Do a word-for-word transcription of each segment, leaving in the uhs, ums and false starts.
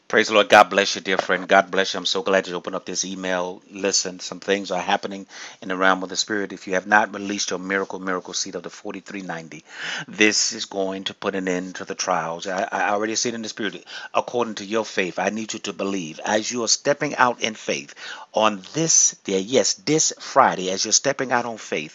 Praise the Lord. God bless you, dear friend. God bless you. I'm so glad you opened up this email. Listen, some things are happening in the realm of the Spirit. If you have not released your miracle, miracle seed of the forty-three ninety, this is going to put an end to the trials. I, I already see it in the Spirit. According to your faith, I need you to believe. As you are stepping out in faith on this day, yes, this Friday, as you're stepping out on faith,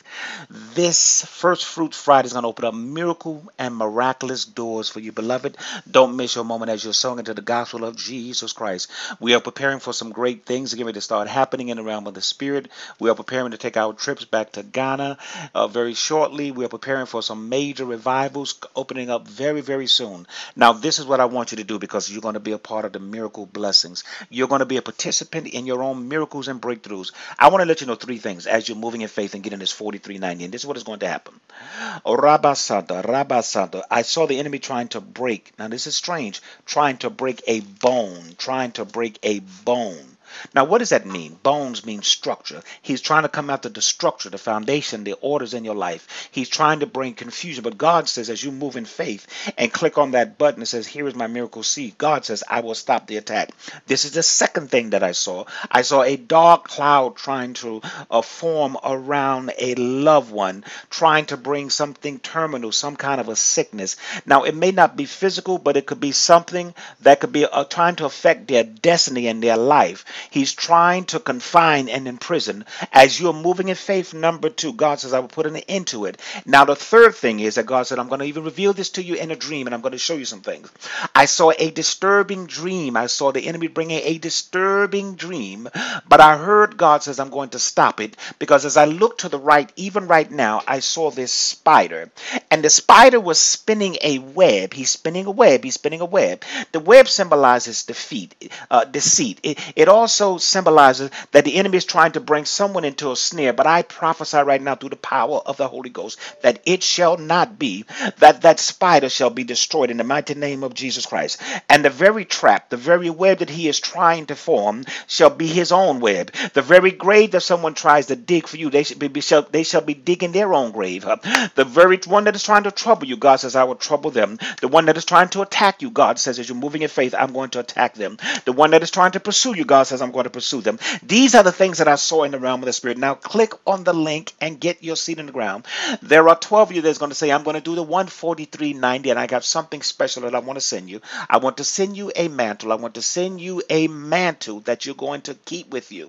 this First Fruits Friday is going to open up miracle and miraculous doors for you, beloved. Don't miss your moment as you're sowing into the gospel of Jesus Christ. We are preparing for some great things to get ready to start happening in the realm of the Spirit. We are preparing to take our trips back to Ghana uh, very shortly. We are preparing for some major revivals opening up very, very soon. Now, this is what I want you to do, because you're going to be a part of the miracle blessings. You're going to be a participant in your own miracles and breakthroughs. I want to let you know three things as you're moving in faith and getting this forty-three ninety. And this is what is going to happen. Oh, Rabba Santa, Rabba Santa. I saw the enemy trying to break. Now, this is strange. Trying to break a bone. Trying to break a bone. Now, what does that mean? Bones mean structure. He's trying to come after the structure, the foundation, the orders in your life. He's trying to bring confusion. But God says, as you move in faith and click on that button, it says, here is my miracle seed. God says, I will stop the attack. This is the second thing that I saw. I saw a dark cloud trying to uh, form around a loved one, trying to bring something terminal, some kind of a sickness. Now, it may not be physical, but it could be something that could be uh, trying to affect their destiny and their life. He's trying to confine and imprison. As you're moving in faith, number two, God says, I will put an end to it. Now, the third thing is that God said, I'm going to even reveal this to you in a dream, and I'm going to show you some things. I saw a disturbing dream. I saw the enemy bringing a disturbing dream, but I heard God says, I'm going to stop it, because as I look to the right, even right now, I saw this spider, and the spider was spinning a web. He's spinning a web. He's spinning a web. The web symbolizes defeat, uh, deceit. It, it also also symbolizes that the enemy is trying to bring someone into a snare. But I prophesy right now through the power of the Holy Ghost that it shall not be, that that spider shall be destroyed in the mighty name of Jesus Christ. And the very trap, the very web that he is trying to form shall be his own web. The very grave that someone tries to dig for you, they should be, shall, they shall be digging their own grave. The very one that is trying to trouble you, God says, I will trouble them. The one that is trying to attack you, God says, as you're moving in faith, I'm going to attack them. The one that is trying to pursue you, God says, I'm going to pursue them. These are the things that I saw in the realm of the Spirit. Now click on the link and get your seat in the ground. There are twelve of you that's going to say, I'm going to do the one forty-three ninety, and I got something special that I want to send you. I want to send you a mantle. I want to send you a mantle that you're going to keep with you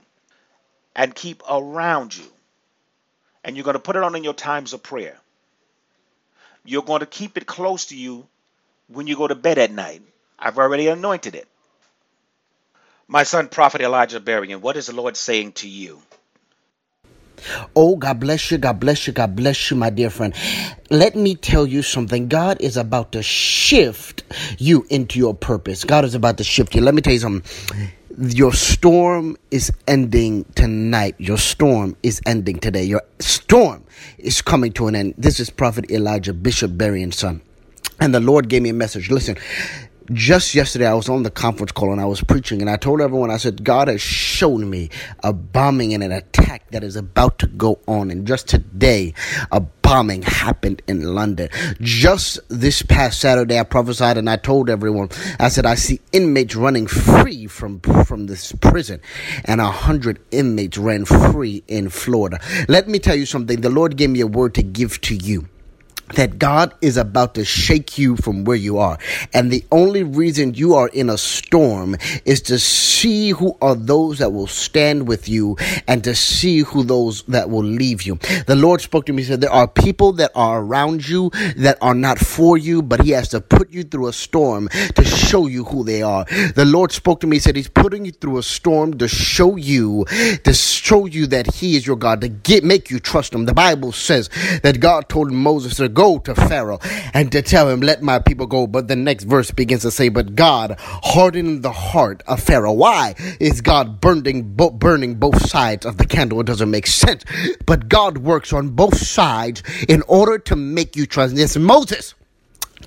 and keep around you. And you're going to put it on in your times of prayer. You're going to keep it close to you when you go to bed at night. I've already anointed it. My son, Prophet Elijah Berrien, what is the Lord saying to you? Oh, God bless you. God bless you. God bless you, my dear friend. Let me tell you something. God is about to shift you into your purpose. God is about to shift you. Let me tell you something. Your storm is ending tonight. Your storm is ending today. Your storm is coming to an end. This is Prophet Elijah, Bishop Berrien's son. And the Lord gave me a message. Listen. Just yesterday, I was on the conference call and I was preaching, and I told everyone, I said, God has shown me a bombing and an attack that is about to go on. And just today, a bombing happened in London. Just this past Saturday, I prophesied and I told everyone, I said, I see inmates running free from, from this prison, and a hundred inmates ran free in Florida. Let me tell you something. The Lord gave me a word to give to you, that God is about to shake you from where you are. And the only reason you are in a storm is to see who are those that will stand with you and to see who those that will leave you. The Lord spoke to me, he said, there are people that are around you that are not for you, but he has to put you through a storm to show you who they are. The Lord spoke to me, he said, he's putting you through a storm to show you, to show you that he is your God, to get, make you trust him. The Bible says that God told Moses to go to Pharaoh and to tell him, let my people go. But the next verse begins to say, but God hardened the heart of Pharaoh. Why is God burning, bo- burning both sides of the candle? It doesn't make sense. But God works on both sides in order to make you trust. Yes, Moses,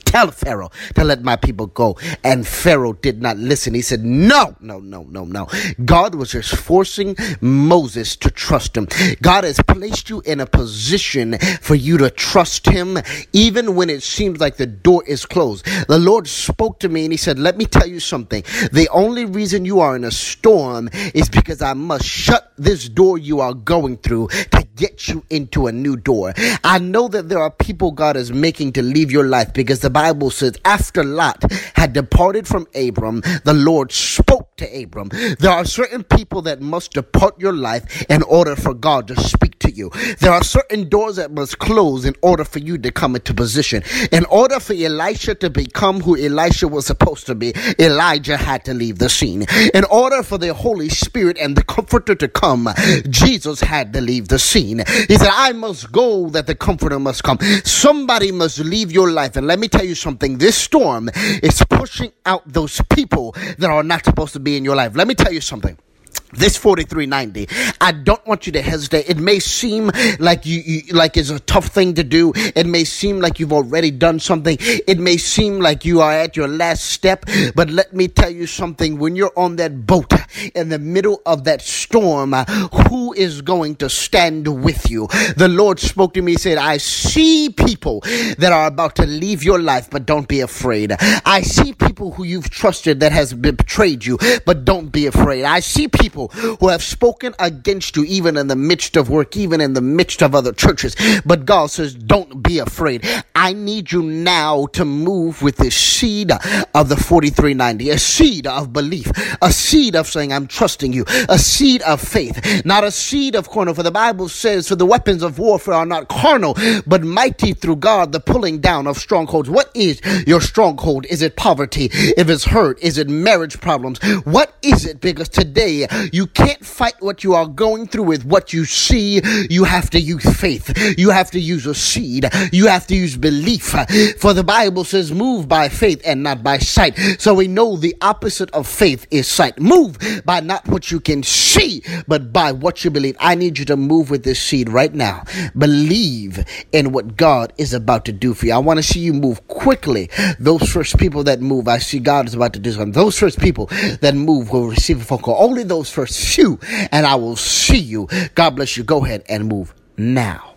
tell Pharaoh to let my people go. And Pharaoh did not listen. He said, no, no, no, no, no. God was just forcing Moses to trust him. God has placed you in a position for you to trust him, even when it seems like the door is closed. The Lord spoke to me and he said, let me tell you something. The only reason you are in a storm is because I must shut this door you are going through to get you into a new door. I know that there are people God is making to leave your life, because the Bible says after Lot had departed from Abram, the Lord spoke to Abram. There are certain people that must depart your life in order for God to speak to you. There are certain doors that must close in order for you to come into position. In order for Elisha to become who Elisha was supposed to be, Elijah had to leave the scene. In order for the Holy Spirit and the Comforter to come, Jesus had to leave the scene. He said, I must go that the Comforter must come. Somebody must leave your life. And let me tell you something. This storm is pushing out those people that are not supposed to be in your life. Let me tell you something. This forty-three ninety, I don't want you to hesitate. It may seem like you, you like it's a tough thing to do. It may seem like you've already done something. It may seem like you are at your last step. But let me tell you something. When you're on that boat in the middle of that storm, uh, who is going to stand with you? The Lord spoke to me. He said, I see people that are about to leave your life, but don't be afraid. I see people who you've trusted that has betrayed you, but don't be afraid. I see people who have spoken against you, even in the midst of work, even in the midst of other churches. But God says, don't be afraid. I need you now to move with the seed of the forty-three ninety, a seed of belief, a seed of saying, I'm trusting you, a seed of faith, not a seed of carnal. For the Bible says, for the weapons of warfare are not carnal, but mighty through God, the pulling down of strongholds. What is your stronghold? Is it poverty? If it's hurt, is it marriage problems? What is it? Because today, you can't fight what you are going through with what you see. You have to use faith. You have to use a seed. You have to use belief. For the Bible says, move by faith and not by sight. So we know the opposite of faith is sight. Move by not what you can see, but by what you believe. I need you to move with this seed right now. Believe in what God is about to do for you. I want to see you move quickly. Those first people that move, I see God is about to do something. Those first people that move will receive a phone call. Only those first few, and I will see you. God bless you. Go ahead and move now.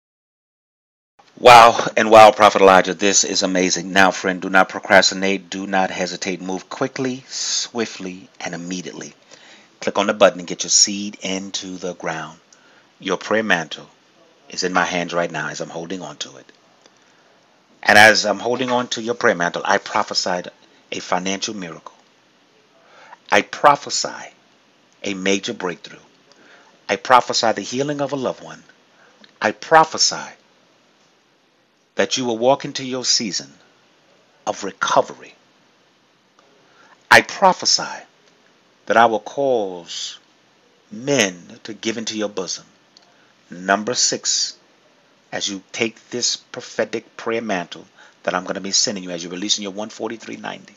Wow and wow, Prophet Elijah, this is amazing. Now, friend, do not procrastinate. Do not hesitate. Move quickly, swiftly, and immediately. Click on the button and get your seed into the ground. Your prayer mantle is in my hands right now as I'm holding on to it. And as I'm holding on to your prayer mantle, I prophesied a financial miracle. I prophesy a major breakthrough. I prophesy the healing of a loved one. I prophesy that you will walk into your season of recovery. I prophesy that I will cause men to give into your bosom. Number six, as you take this prophetic prayer mantle that I'm going to be sending you as you're releasing your one forty-three ninety.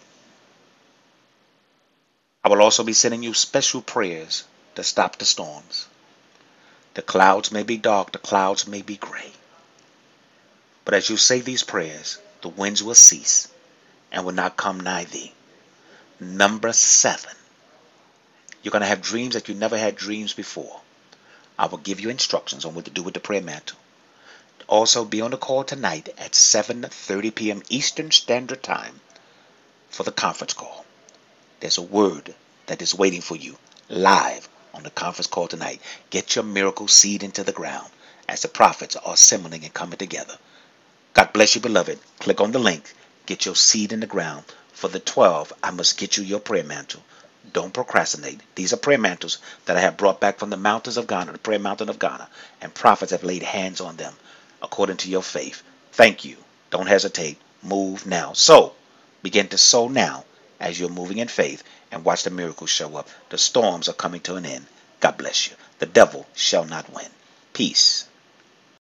I will also be sending you special prayers to stop the storms. The clouds may be dark, the clouds may be gray. But as you say these prayers, the winds will cease and will not come nigh thee. Number seven, you're going to have dreams that you never had dreams before. I will give you instructions on what to do with the prayer mantle. Also, be on the call tonight at seven thirty p.m. Eastern Standard Time for the conference call. There's a word that is waiting for you live on the conference call tonight. Get your miracle seed into the ground as the prophets are assembling and coming together. God bless you, beloved. Click on the link. Get your seed in the ground. For the twelve, I must get you your prayer mantle. Don't procrastinate. These are prayer mantles that I have brought back from the mountains of Ghana, the prayer mountain of Ghana, and prophets have laid hands on them according to your faith. Thank you. Don't hesitate. Move now. So, begin to sow now as you're moving in faith and watch the miracles show up. The storms are coming to an end. God bless you. The devil shall not win. Peace.